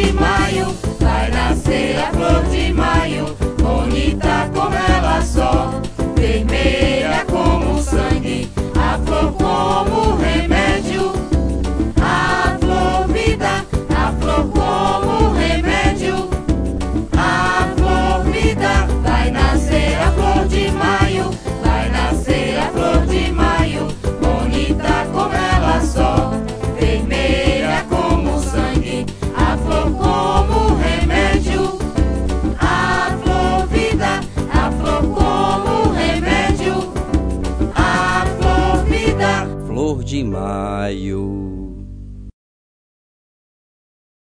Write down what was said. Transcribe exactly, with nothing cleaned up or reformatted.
de maio, vai nascer a flor de maio, bonita como ela só, vermelha como sangue, a flor como remédio, a flor vida, a flor como remédio, a flor vida. Vai nascer a flor de maio, vai nascer a flor de maio, bonita como ela só, vermelha como sangue, a flor como remédio, a flor vida, a flor como remédio, a flor vida. Flor de maio.